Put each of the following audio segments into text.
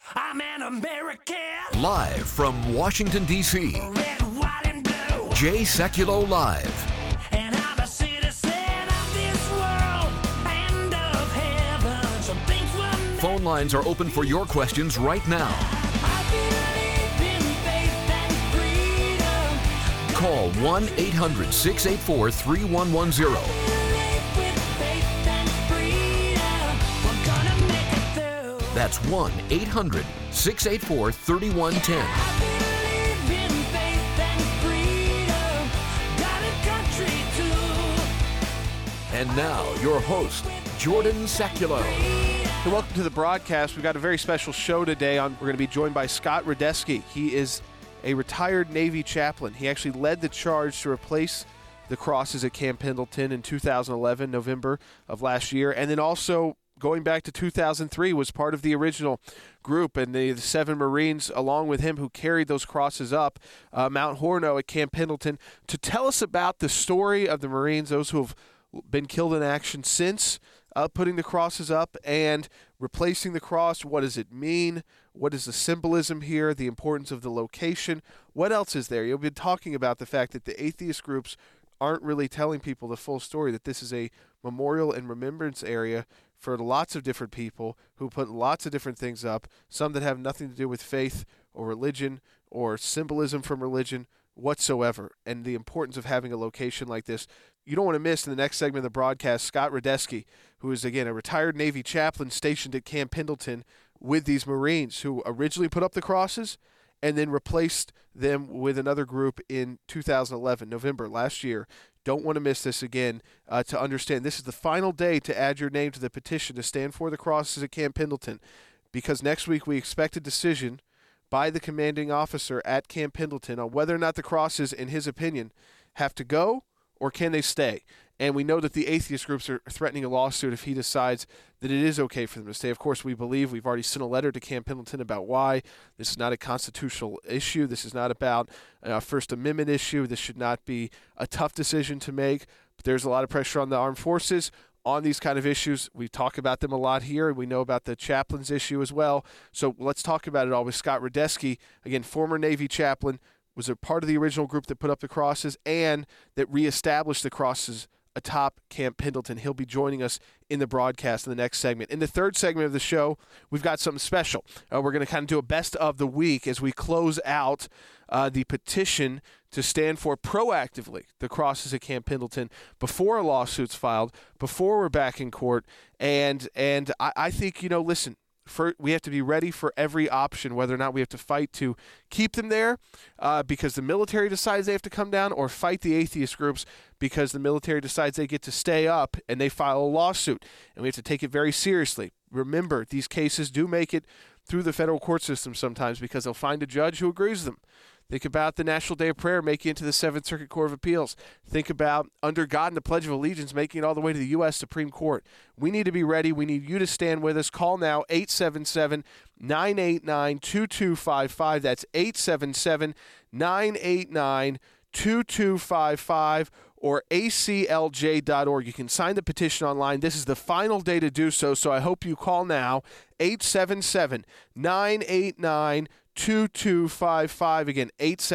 I'm an American. Live from Washington, D.C., Red, white, and blue. Jay Sekulow Live. And I'm a citizen of this world and of heaven. Some things will never. Phone lines are open for your questions right now. I believe in faith and freedom. Call 1-800-684-3110. Believe with faith and freedom. We're gonna make it through. That's 1-800-684-3110. I believe in faith and freedom. Got a country too. And now, your host, Jordan Sekulow. Hey, welcome to the broadcast. We've got a very special show today. We're going to be joined by Scott Radetzky. He is a retired Navy chaplain. He actually led the charge to replace the crosses at Camp Pendleton in 2011, November of last year, and then also going back to 2003 was part of the original group and the 7 Marines along with him who carried those crosses up Mount Horno at Camp Pendleton to tell us about the story of the Marines, those who have been killed in action since putting the crosses up and replacing the cross. What does it mean? What is the symbolism here? The importance of the location? What else is there? You've been talking about the fact that the atheist groups aren't really telling people the full story, that this is a memorial and remembrance area for lots of different people who put lots of different things up, some that have nothing to do with faith or religion or symbolism from religion whatsoever, and the importance of having a location like this. You don't want to miss in the next segment of the broadcast Scott Radetzky, who is, again, a retired Navy chaplain stationed at Camp Pendleton with these Marines who originally put up the crosses and then replaced them with another group in 2011, November, last year. Don't want to miss this again to understand this is the final day to add your name to the petition to stand for the crosses at Camp Pendleton, because next week we expect a decision by the commanding officer at Camp Pendleton on whether or not the crosses, in his opinion, have to go or can they stay. And we know that the atheist groups are threatening a lawsuit if he decides that it is okay for them to stay. Of course, we've already sent a letter to Camp Pendleton about why. This is not a constitutional issue. This is not about a First Amendment issue. This should not be a tough decision to make. But there's a lot of pressure on the armed forces on these kind of issues. We talk about them a lot here. We know about the chaplains issue as well. So let's talk about it all with Scott Radetzky, again, former Navy chaplain, was a part of the original group that put up the crosses and that reestablished the crosses atop Camp Pendleton. He'll be joining us in the broadcast in the next segment. In the third segment of the show, we've got something special. We're going to kind of do a best of the week as we close out the petition to stand for proactively the crosses at Camp Pendleton before a lawsuit's filed, before we're back in court. And I think, listen, we have to be ready for every option, whether or not we have to fight to keep them there because the military decides they have to come down, or fight the atheist groups because the military decides they get to stay up and they file a lawsuit. And we have to take it very seriously. Remember, these cases do make it through the federal court system sometimes because they'll find a judge who agrees with them. Think about the National Day of Prayer making it to the 7th Circuit Court of Appeals. Think about Under God and the Pledge of Allegiance making it all the way to the U.S. Supreme Court. We need to be ready. We need you to stand with us. Call now, 877-989-2255. That's 877-989-2255 or aclj.org. You can sign the petition online. This is the final day to do so, so I hope you call now, 877-989-2255. Again,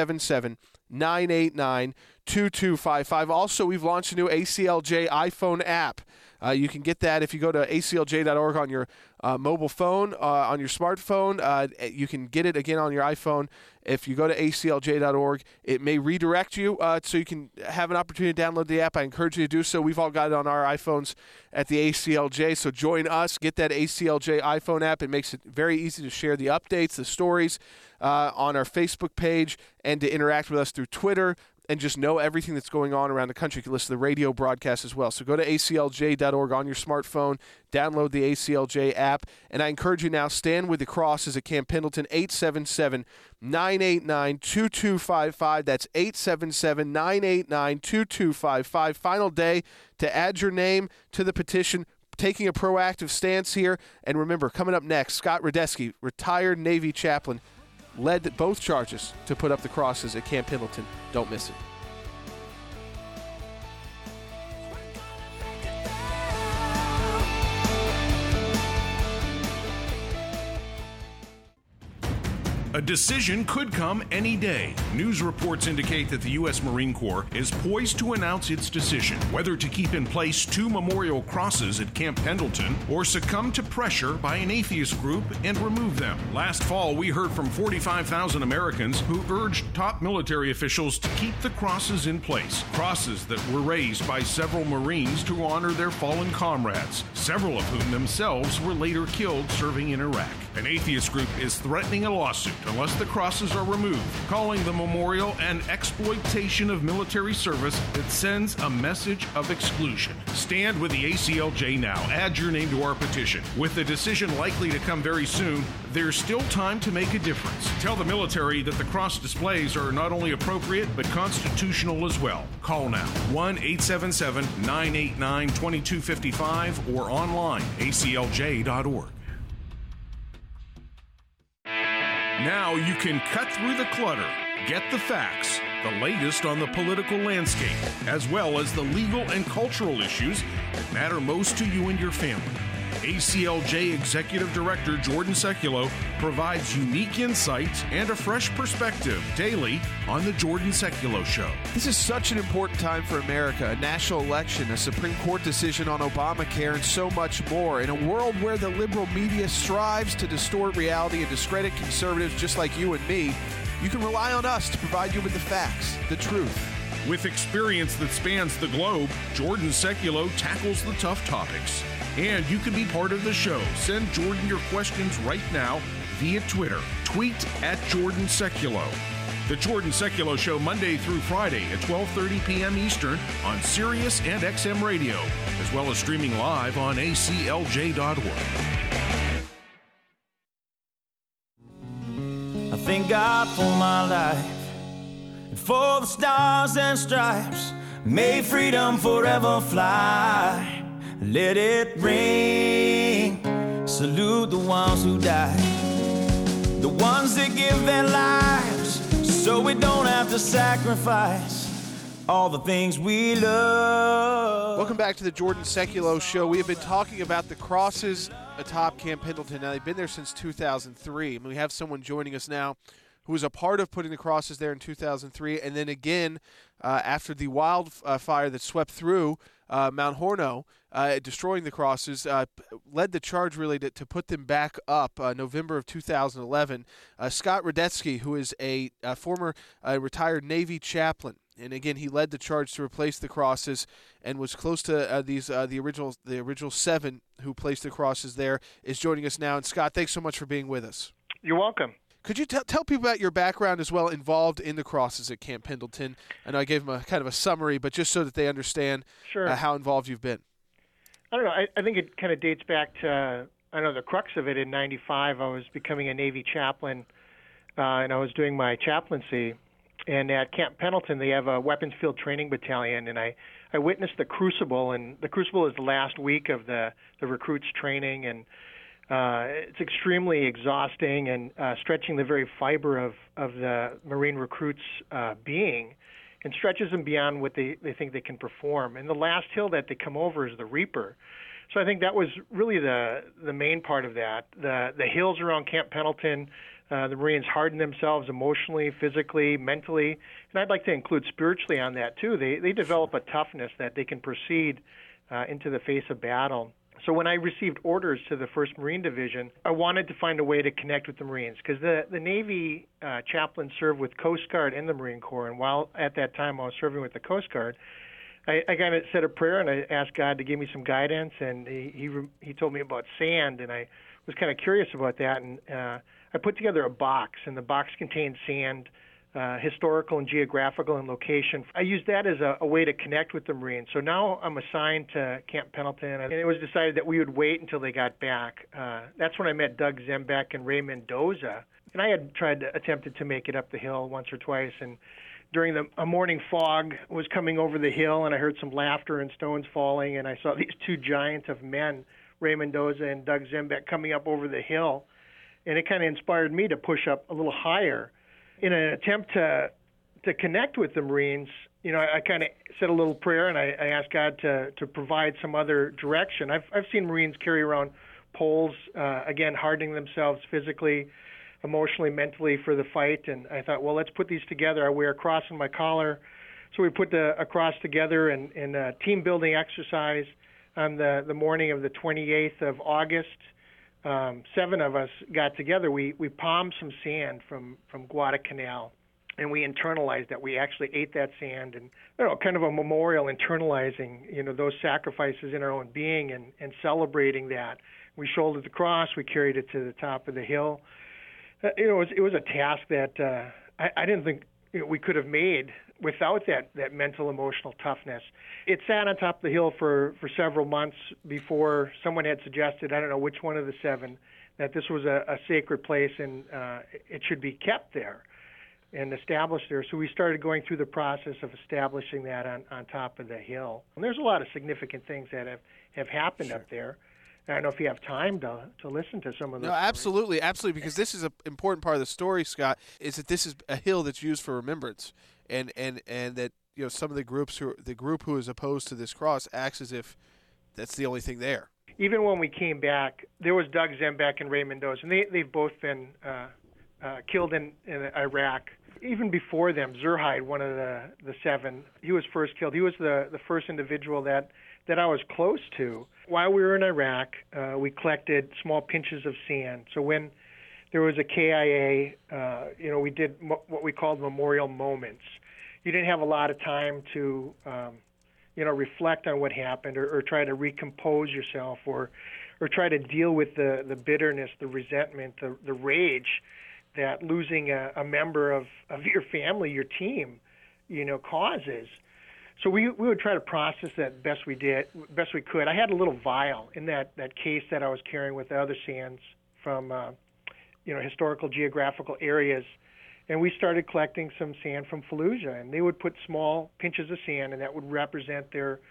877-989-2255. Also, we've launched a new ACLJ iPhone app. You can get that if you go to aclj.org on your mobile phone, on your smartphone. You can get it again on your iPhone. If you go to aclj.org, it may redirect you so you can have an opportunity to download the app. I encourage you to do so. We've all got it on our iPhones at the ACLJ, so join us. Get that ACLJ iPhone app. It makes it very easy to share the updates, the stories on our Facebook page, and to interact with us through Twitter, and just know everything that's going on around the country. You can listen to the radio broadcast as well. So go to aclj.org on your smartphone, download the ACLJ app, and I encourage you now, stand with the crosses at Camp Pendleton, 877-989-2255. That's 877-989-2255. Final day to add your name to the petition, taking a proactive stance here. And remember, coming up next, Scott Radetzky, retired Navy chaplain, led both charges to put up the crosses at Camp Pendleton. Don't miss it. A decision could come any day. News reports indicate that the U.S. Marine Corps is poised to announce its decision whether to keep in place 2 memorial crosses at Camp Pendleton or succumb to pressure by an atheist group and remove them. Last fall, we heard from 45,000 Americans who urged top military officials to keep the crosses in place. Crosses that were raised by several Marines to honor their fallen comrades, several of whom themselves were later killed serving in Iraq. An atheist group is threatening a lawsuit unless the crosses are removed, calling the memorial an exploitation of military service that sends a message of exclusion. Stand with the ACLJ now. Add your name to our petition. With the decision likely to come very soon, there's still time to make a difference. Tell the military that the cross displays are not only appropriate, but constitutional as well. Call now, 1-877-989-2255 or online, aclj.org. Now you can cut through the clutter, get the facts, the latest on the political landscape, as well as the legal and cultural issues that matter most to you and your family. ACLJ Executive Director Jordan Sekulow provides unique insights and a fresh perspective daily on The Jordan Sekulow Show. This is such an important time for America. A national election, a Supreme Court decision on Obamacare, and so much more. In a world where the liberal media strives to distort reality and discredit conservatives just like you and me, you can rely on us to provide you with the facts, the truth. With experience that spans the globe, Jordan Sekulow tackles the tough topics. And you can be part of the show. Send Jordan your questions right now via Twitter. Tweet at Jordan Sekulow. The Jordan Sekulow Show, Monday through Friday at 12:30 p.m. Eastern on Sirius and XM Radio, as well as streaming live on aclj.org. I thank God for my life and for the stars and stripes. May freedom forever fly. Let it ring. Salute the ones who died, the ones that give their lives so we don't have to sacrifice all the things we love. Welcome back to the Jordan Sekulow Show. We have been talking about the crosses atop Camp Pendleton. Now, they've been there since 2003. And we have someone joining us now who was a part of putting the crosses there in 2003, and then again after the wildfire that swept through Mount Horno, destroying the crosses, led the charge really to put them back up November of 2011. Scott Rudetsky, who is a former retired Navy chaplain, and again he led the charge to replace the crosses and was close to the original 7 who placed the crosses there, is joining us now. And Scott, thanks so much for being with us. You're welcome. Could you tell people about your background as well, involved in the crosses at Camp Pendleton? I know I gave them a kind of a summary, but just so that they understand how involved you've been. I don't know. I think it kind of dates back to, the crux of it. In 95, I was becoming a Navy chaplain, and I was doing my chaplaincy. And at Camp Pendleton, they have a weapons field training battalion, and I witnessed the Crucible. And the Crucible is the last week of the recruits' training, and it's extremely exhausting and stretching the very fiber of the Marine recruits' being, and stretches them beyond what they think they can perform. And the last hill that they come over is the Reaper. So I think that was really the main part of that. The hills around Camp Pendleton, the Marines harden themselves emotionally, physically, mentally, and I'd like to include spiritually on that too. They develop a toughness that they can proceed into the face of battle. So when I received orders to the 1st Marine Division, I wanted to find a way to connect with the Marines, because the Navy chaplain served with Coast Guard and the Marine Corps, and while at that time I was serving with the Coast Guard, I kind of said a prayer and I asked God to give me some guidance, and he told me about sand, and I was kind of curious about that, and I put together a box, and the box contained sand, historical and geographical and location. I used that as a way to connect with the Marines. So now I'm assigned to Camp Pendleton, and it was decided that we would wait until they got back. That's when I met Doug Zembeck and Ray Mendoza. And I had attempted to make it up the hill once or twice, and during a morning fog was coming over the hill, and I heard some laughter and stones falling, and I saw these 2 giants of men, Ray Mendoza and Doug Zembeck, coming up over the hill. And it kind of inspired me to push up a little higher. In an attempt to connect with the Marines, I kind of said a little prayer, and I asked God to provide some other direction. I've seen Marines carry around poles, again, hardening themselves physically, emotionally, mentally for the fight. And I thought, well, let's put these together. I wear a cross on my collar. So we put a cross together in a team building exercise on the morning of the 28th of August. 7 of us got together. We palmed some sand from Guadalcanal, and we internalized that. We actually ate that sand, and kind of a memorial, internalizing those sacrifices in our own being and celebrating that. We shouldered the cross. We carried it to the top of the hill. It was a task that I didn't think we could have made without that mental, emotional toughness. It sat on top of the hill for several months before someone had suggested, I don't know which one of the 7, that this was a sacred place and it should be kept there and established there. So we started going through the process of establishing that on top of the hill. And there's a lot of significant things that have happened up there. I don't know if you have time to listen to some of those. No, absolutely, because this is an important part of the story, Scott, is that this is a hill that's used for remembrance, and that some of the group who is opposed to this cross acts as if that's the only thing there. Even when we came back, there was Doug Zembeck and Ray Mendoza, and they've both been killed in Iraq. Even before them, Zurheide, one of the 7, he was first killed. He was the first individual that I was close to. While we were in Iraq, we collected small pinches of sand. So when there was a KIA, we did what we called memorial moments. You didn't have a lot of time to, reflect on what happened or try to recompose yourself or try to deal with the bitterness, the resentment, the rage that losing a member of your family, your team, causes. So we would try to process that best we could. I had a little vial in that case that I was carrying with the other sands from historical geographical areas, and we started collecting some sand from Fallujah, and they would put small pinches of sand, and that would represent their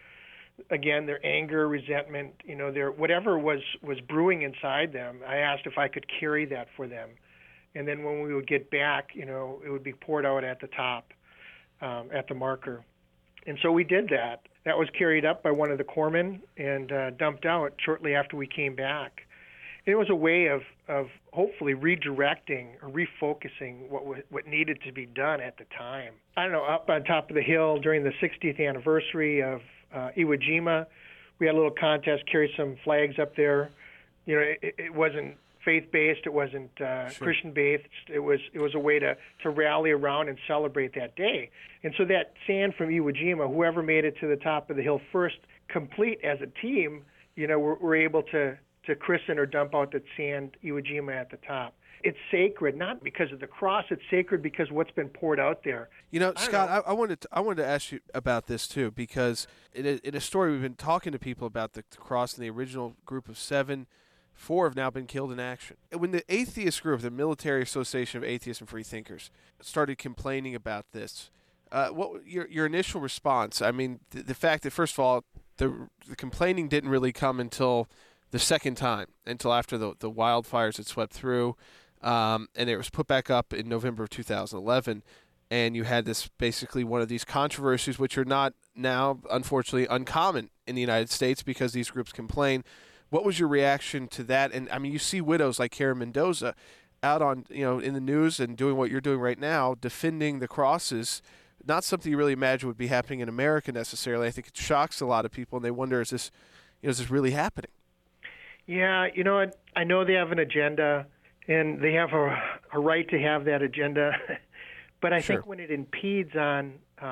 anger, resentment, their whatever was brewing inside them. I asked if I could carry that for them, and then when we would get back, it would be poured out at the top, at the marker. And so we did that. That was carried up by one of the corpsmen and dumped out shortly after we came back. And it was a way of hopefully redirecting or refocusing what needed to be done at the time. I don't know, up on top of the hill during the 60th anniversary of Iwo Jima, we had a little contest, carried some flags up there. It wasn't faith-based, it wasn't Christian-based. It was a way to rally around and celebrate that day. And so that sand from Iwo Jima, whoever made it to the top of the hill first, complete as a team, were able to christen or dump out that sand Iwo Jima at the top. It's sacred, not because of the cross. It's sacred because what's been poured out there. Scott, I wanted to ask you about this too, because in a story we've been talking to people about the cross and the original group of 7. 4 have now been killed in action. When the atheist group, the Military Association of Atheists and Freethinkers, started complaining about this, what your initial response? I mean, the fact that, first of all, the complaining didn't really come until the second time, until after the wildfires had swept through, and it was put back up in November of 2011, and you had this basically one of these controversies, which are not now, unfortunately, uncommon in the United States because these groups complain. What was your reaction to that? And I mean, you see widows like Karen Mendoza out on, in the news and doing what you're doing right now, defending the crosses. Not something you really imagine would be happening in America necessarily. I think it shocks a lot of people, and they wonder, is this really happening? Yeah, I know they have an agenda, and they have a right to have that agenda. But I think when it impedes on,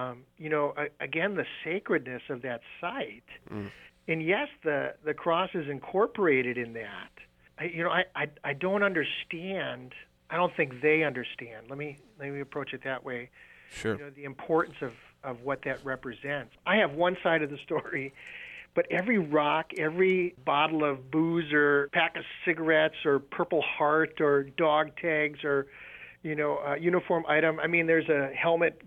again, the sacredness of that site. And yes, the cross is incorporated in that. I don't understand. I don't think they understand. Let me approach it that way. Sure. The importance of what that represents. I have one side of the story, but every rock, every bottle of booze or pack of cigarettes or Purple Heart or dog tags or uniform item. I mean, there's a helmet,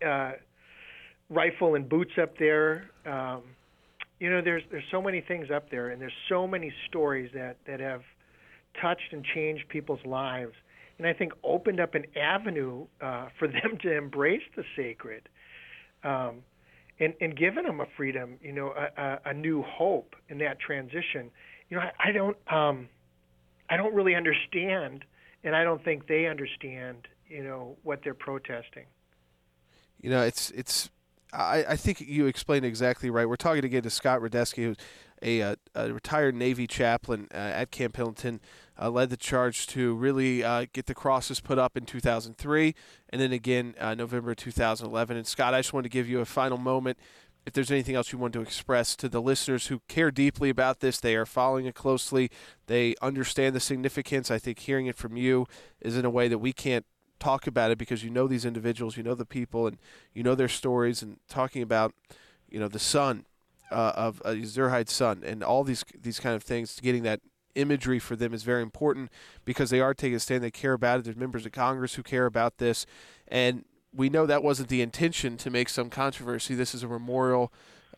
rifle, and boots up there. There's so many things up there, and there's so many stories that have touched and changed people's lives, and I think opened up an avenue for them to embrace the sacred, and given them a freedom, a new hope in that transition. I don't really understand and I don't think they understand, what they're protesting. I think you explained exactly right. We're talking again to Scott Rudetsky, who's a retired Navy chaplain at Camp Pendleton, led the charge to really get the crosses put up in 2003, and then again November 2011. And Scott, I just wanted to give you a final moment. If there's anything else you want to express to the listeners who care deeply about this, they are following it closely, they understand the significance. I think hearing it from you is in a way that we can't talk about it because you know these individuals, you know the people, and you know their stories, and talking about, the son of Zurheid's son and all these kind of things, getting that imagery for them is very important because they are taking a stand. They care about it. There's members of Congress who care about this, and we know that wasn't the intention to make some controversy. This is a memorial,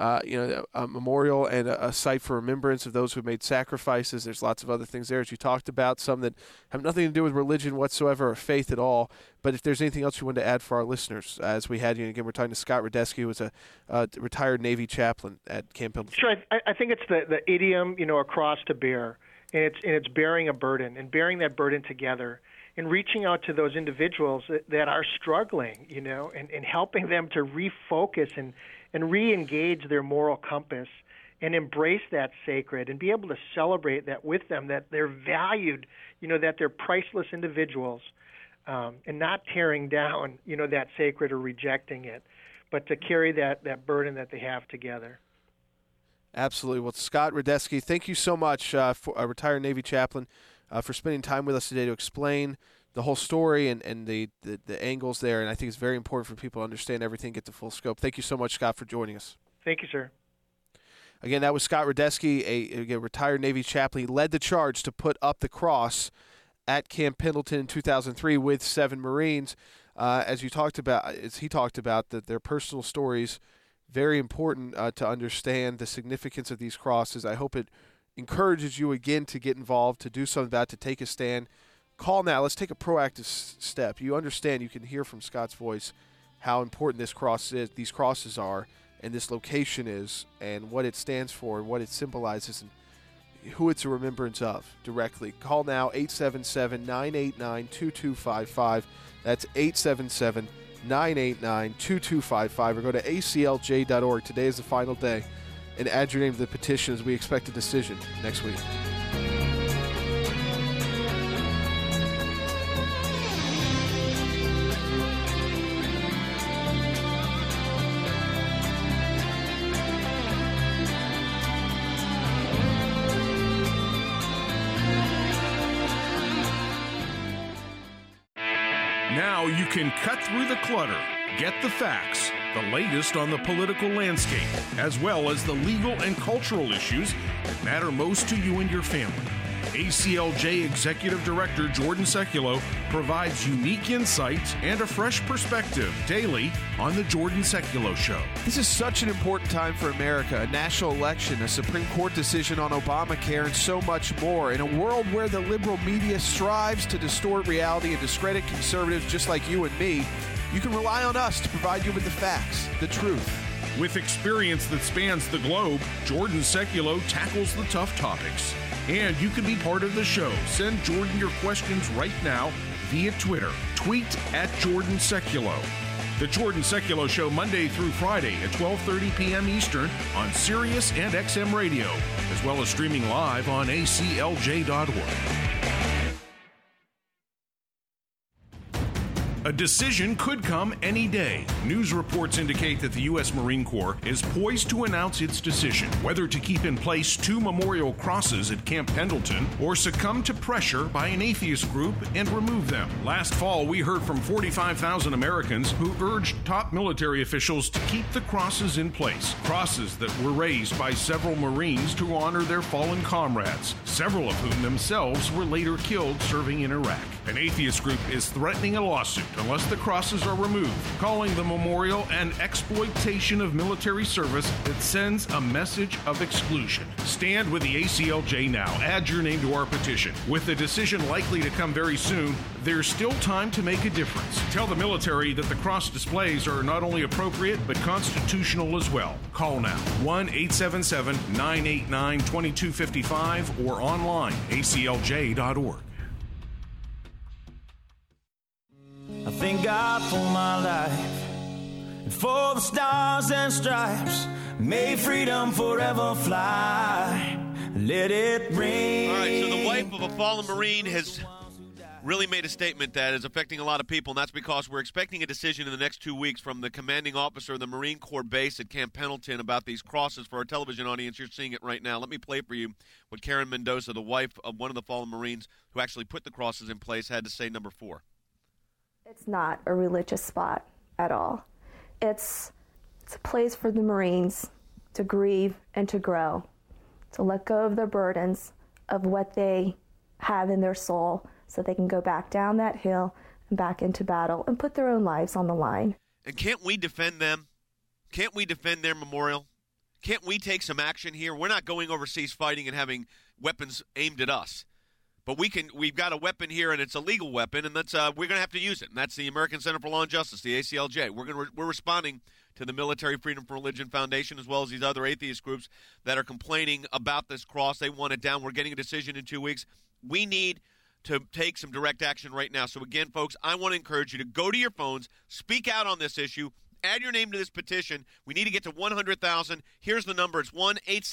a memorial and a site for remembrance of those who made sacrifices. There's lots of other things there, as you talked about, some that have nothing to do with religion whatsoever or faith at all. But if there's anything else you want to add for our listeners, as we had you, again, we're talking to Scott Rudetsky, who was a retired Navy chaplain at Camp Pendleton. Sure, I think it's the idiom, a cross to bear, and it's bearing a burden and bearing that burden together, and reaching out to those individuals that are struggling, and helping them to refocus and re-engage their moral compass and embrace that sacred and be able to celebrate that with them, that they're valued, that they're priceless individuals, and not tearing down, that sacred or rejecting it, but to carry that burden that they have together. Absolutely. Well, Scott Rudetsky, thank you so much, for a retired Navy chaplain, for spending time with us today to explain the whole story and the angles there. And I think it's very important for people to understand everything, get the full scope. Thank you so much, Scott, for joining us. Thank you, sir. Again, that was Scott Rudetsky, a retired Navy chaplain. He led the charge to put up the cross at Camp Pendleton in 2003 with 7 Marines. As he talked about, that their personal stories, very important to understand the significance of these crosses. I hope it encourages you again to get involved, to do something about it, to take a stand. Call now. Let's take a proactive step. You understand, you can hear from Scott's voice how important this cross is, these crosses are, and this location is, and what it stands for, and what it symbolizes, and who it's a remembrance of directly. Call now, 877-989-2255. That's 877-989-2255, or go to aclj.org. Today is the final day, and add your name to the petition as we expect a decision next week. Now you can cut through the clutter, get the facts, the latest on the political landscape, as well as the legal and cultural issues that matter most to you and your family. ACLJ Executive Director Jordan Sekulow provides unique insights and a fresh perspective daily on The Jordan Sekulow Show. This is such an important time for America, a national election, a Supreme Court decision on Obamacare, and so much more. In a world where the liberal media strives to distort reality and discredit conservatives just like you and me, you can rely on us to provide you with the facts, the truth. With experience that spans the globe, Jordan Sekulow tackles the tough topics. And you can be part of the show. Send Jordan your questions right now via Twitter. Tweet at Jordan Sekulow. The Jordan Sekulow Show, Monday through Friday at 12:30 p.m. Eastern on Sirius and XM Radio, as well as streaming live on aclj.org. A decision could come any day. News reports indicate that the U.S. Marine Corps is poised to announce its decision whether to keep in place 2 memorial crosses at Camp Pendleton or succumb to pressure by an atheist group and remove them. Last fall, we heard from 45,000 Americans who urged top military officials to keep the crosses in place. Crosses that were raised by several Marines to honor their fallen comrades, several of whom themselves were later killed serving in Iraq. An atheist group is threatening a lawsuit unless the crosses are removed, calling the memorial an exploitation of military service that sends a message of exclusion. Stand with the ACLJ now. Add your name to our petition. With the decision likely to come very soon, there's still time to make a difference. Tell the military that the cross displays are not only appropriate, but constitutional as well. Call now, 1-877-989-2255 or online, aclj.org. thank God for my life and for the stars and stripes. May freedom forever fly. Let it rain. All right, so the wife of a fallen Marine has really made a statement that is affecting a lot of people, and that's because we're expecting a decision in the next 2 weeks from the commanding officer of the Marine Corps base at Camp Pendleton about these crosses. For our television audience, you're seeing it right now. Let me play for you what Karen Mendoza, the wife of one of the fallen Marines who actually put the crosses in place, had to say. Number 4. It's not a religious spot at all. It's a place for the Marines to grieve and to grow, to let go of their burdens, of what they have in their soul, so they can go back down that hill and back into battle and put their own lives on the line. And can't we defend them? Can't we defend their memorial? Can't we take some action here? We're not going overseas fighting and having weapons aimed at us. But we've got a weapon here, and it's a legal weapon, and that's we're going to have to use it. And that's the American Center for Law and Justice, the ACLJ. We're responding to the Military Freedom from Religion Foundation, as well as these other atheist groups that are complaining about this cross. They want it down. We're getting a decision in 2 weeks. We need to take some direct action right now. So again, folks, I want to encourage you to go to your phones, speak out on this issue, add your name to this petition. We need to get to 100,000. Here's the number. It's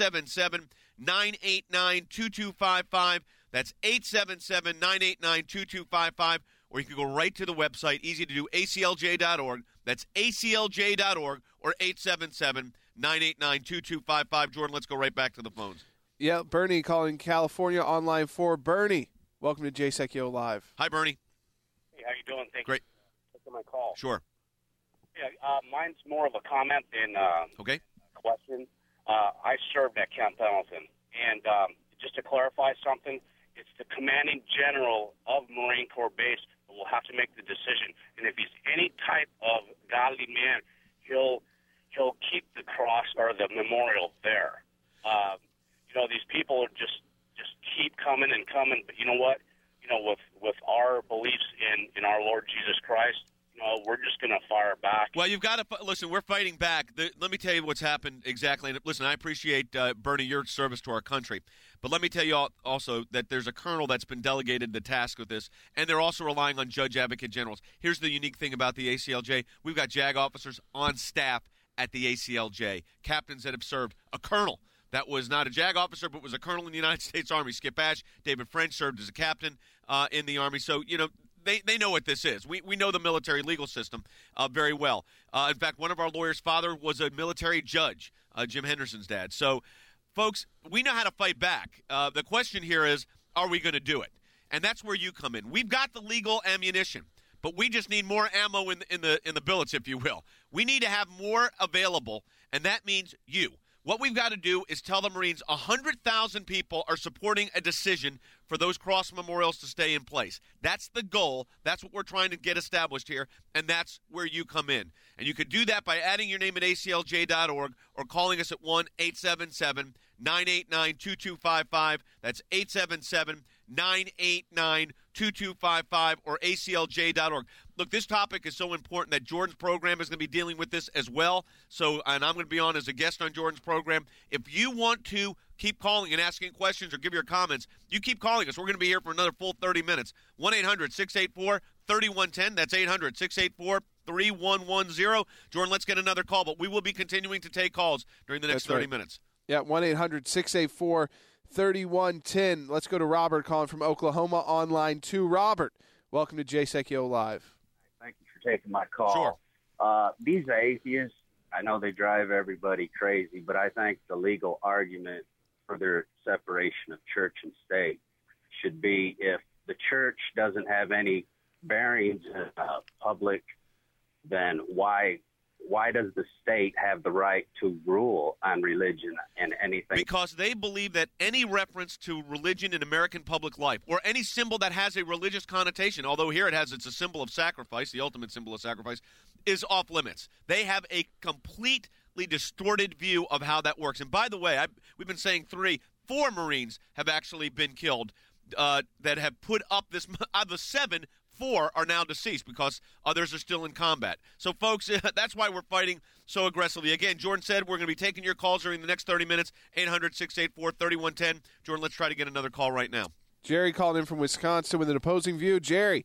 1-877-989-2255. That's 877-989-2255. Or you can go right to the website, easy to do, aclj.org. That's aclj.org or 877-989-2255. Jordan, let's go right back to the phones. Yeah, Bernie calling California on line 4. Bernie, welcome to JSECIO Live. Hi, Bernie. Hey, how you doing? Thank Great. you for my call. Sure. Yeah, mine's more of a comment than Okay. a question. I served at Camp Pendleton, and just to clarify something, it's the commanding general of Marine Corps base who will have to make the decision. And if he's any type of godly man, he'll keep the cross or the memorial there. These people are just keep coming and coming. But you know what? With our beliefs in our Lord Jesus Christ, we're just going to fire back. Well, you've got to listen. We're fighting back. Let me tell you what's happened exactly. And listen, I appreciate Bernie, your service to our country, but let me tell you also that there's a colonel that's been delegated the task with this, and they're also relying on judge advocate generals. Here's the unique thing about the ACLJ: we've got JAG officers on staff at the ACLJ, captains that have served. A colonel that was not a JAG officer, but was a colonel in the United States Army. Skip Ash, David French served as a captain in the Army. So They know what this is. We know the military legal system very well. In fact, one of our lawyers' father was a military judge, Jim Henderson's dad. So, folks, we know how to fight back. The question here is, are we going to do it? And that's where you come in. We've got the legal ammunition, but we just need more ammo in the billets, if you will. We need to have more available, and that means you. What we've got to do is tell the Marines 100,000 people are supporting a decision for those cross memorials to stay in place. That's the goal. That's what we're trying to get established here, and that's where you come in. And you could do that by adding your name at aclj.org or calling us at 1-877-989-2255. That's 877-989-2255 or aclj.org. Look, this topic is so important that Jordan's program is going to be dealing with this as well. So, and I'm going to be on as a guest on Jordan's program. If you want to keep calling and asking questions or give your comments, you keep calling us. We're going to be here for another full 30 minutes. 1-800-684-3110. That's 800-684-3110. Jordan, let's get another call, but we will be continuing to take calls during the next 30 minutes. Yeah, 1-800-684-3110. Let's go to Robert calling from Oklahoma on line 2. Robert, welcome to JSECIO Live. Thank you for taking my call. Sure. These atheists, I know they drive everybody crazy, but I think the legal argument for their separation of church and state should be if the church doesn't have any bearings in public, then why does the state have the right to rule on religion and anything? Because they believe that any reference to religion in American public life or any symbol that has a religious connotation, although here it's a symbol of sacrifice, the ultimate symbol of sacrifice, is off limits. They have a completely distorted view of how that works. And by the way, we've been saying 4 Marines have actually been killed that have put up this. Out of the 7, 4 are now deceased because others are still in combat. So, folks, that's why we're fighting so aggressively. Again, Jordan said we're going to be taking your calls during the next 30 minutes, 800-684-3110. Jordan, let's try to get another call right now. Jerry called in from Wisconsin with an opposing view. Jerry,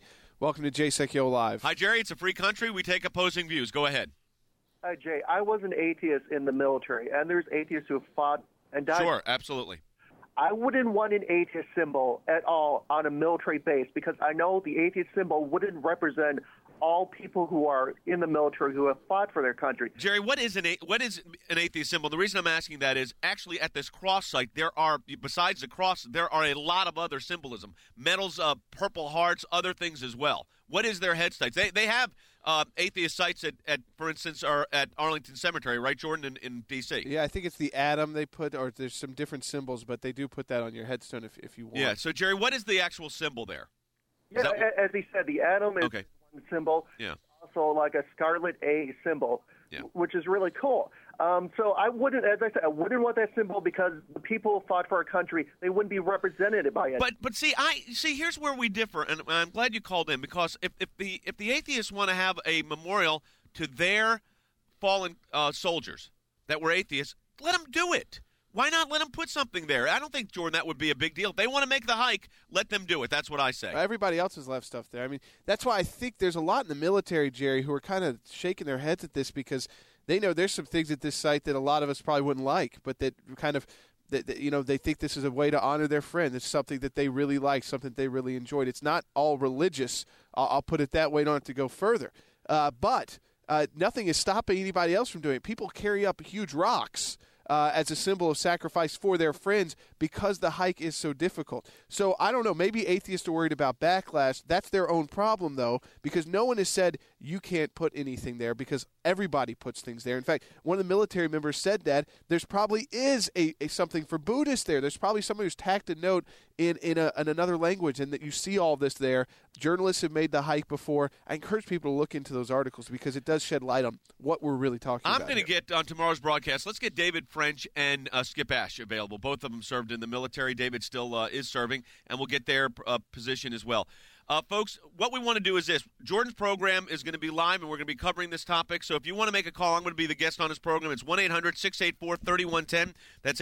Welcome to Jay Sekulow Live. Hi, Jerry. It's a free country. We take opposing views. Go ahead. Hi, Jay. I was an atheist in the military, and there's atheists who have fought and died. Sure, absolutely. I wouldn't want an atheist symbol at all on a military base because I know the atheist symbol wouldn't represent all people who are in the military who have fought for their country. Jerry, what is an atheist symbol? The reason I'm asking that is actually at this cross site, there are, besides the cross, there are a lot of other symbolism. Medals, purple hearts, other things as well. What is their head sites? They have atheist sites at, for instance, are at Arlington Cemetery, right, Jordan, in D.C.? Yeah, I think it's the atom they put, or there's some different symbols, but they do put that on your headstone if you want. Yeah, so, Jerry, what is the actual symbol there? Yeah, as he said, the atom is okay. one symbol. Yeah. Also like a scarlet A symbol, which is really cool. So I wouldn't, as I said, I wouldn't want that symbol because the people who fought for our country, they wouldn't be represented by it. But see, here's where we differ, and I'm glad you called in because if the atheists want to have a memorial to their fallen soldiers that were atheists, let them do it. Why not let them put something there? I don't think, Jordan, that would be a big deal. If they want to make the hike, let them do it. That's what I say. Everybody else has left stuff there. I mean, that's why I think there's a lot in the military, Jerry, who are kind of shaking their heads at this because they know there's some things at this site that a lot of us probably wouldn't like, but that kind of, they think this is a way to honor their friend. It's something that they really like, something they really enjoyed. It's not all religious. I'll put it that way. Don't have to go further. But nothing is stopping anybody else from doing it. People carry up huge rocks as a symbol of sacrifice for their friends because the hike is so difficult. So I don't know. Maybe atheists are worried about backlash. That's their own problem, though, because no one has said you can't put anything there because everybody puts things there. In fact, one of the military members said that there's probably is a something for Buddhists there. There's probably somebody who's tacked a note in another language and that you see all this there. Journalists have made the hike before. I encourage people to look into those articles because it does shed light on what we're really talking about. I'm going to get on tomorrow's broadcast. Let's get David French and Skip Ash available. Both of them served in the military. David still is serving, and we'll get their position as well. Folks, what we want to do is this. Jordan's program is going to be live, and we're going to be covering this topic. So if you want to make a call, I'm going to be the guest on his program. It's 1-800-684-3110. That's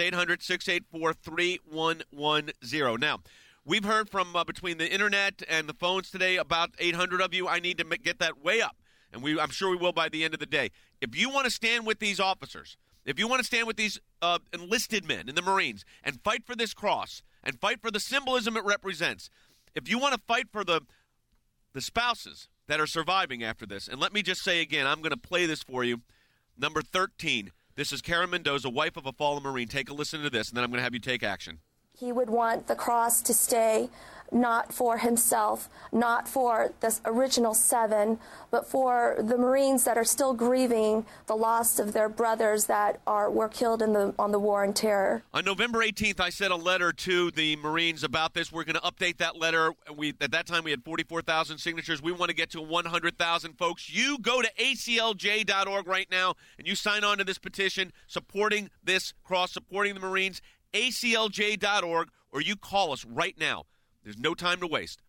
800-684-3110. Now, we've heard from between the Internet and the phones today, about 800 of you. I need to get that way up, and I'm sure we will by the end of the day. If you want to stand with these officers, if you want to stand with these enlisted men in the Marines and fight for this cross and fight for the symbolism it represents, if you want to fight for the spouses that are surviving after this, and let me just say again, I'm going to play this for you. Number 13, this is Karen Mendoza, wife of a fallen Marine. Take a listen to this, and then I'm going to have you take action. He would want the cross to stay not for himself, not for the original 7, but for the Marines that are still grieving the loss of their brothers that were killed on the war on terror. On November 18th, I sent a letter to the Marines about this. We're going to update that letter. At that time, we had 44,000 signatures. We want to get to 100,000 folks. You go to aclj.org right now, and you sign on to this petition supporting this cross, supporting the Marines, aclj.org, or you call us right now. There's no time to waste.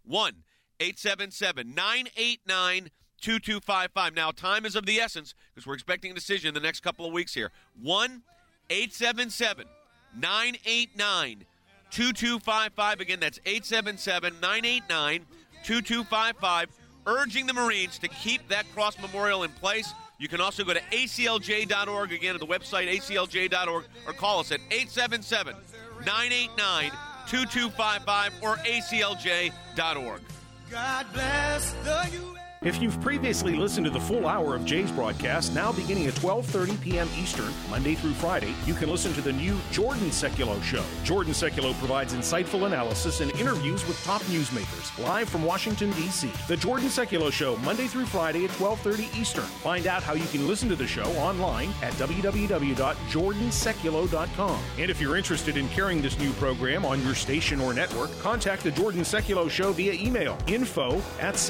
1-877-989-2255. Now, time is of the essence because we're expecting a decision in the next couple of weeks here. 1-877-989-2255. Again, that's 877-989-2255. Urging the Marines to keep that cross memorial in place. You can also go to aclj.org, again, at the website aclj.org, or call us at 877-989-2255 or aclj.org. God bless the U.S. If you've previously listened to the full hour of Jay's broadcast, now beginning at 12:30 p.m. Eastern, Monday through Friday, you can listen to the new Jordan Sekulow Show. Jordan Sekulow provides insightful analysis and interviews with top newsmakers, live from Washington, D.C. The Jordan Sekulow Show, Monday through Friday at 12:30 Eastern. Find out how you can listen to the show online at www.jordansekulow.com. And if you're interested in carrying this new program on your station or network, contact the Jordan Sekulow Show via email, info@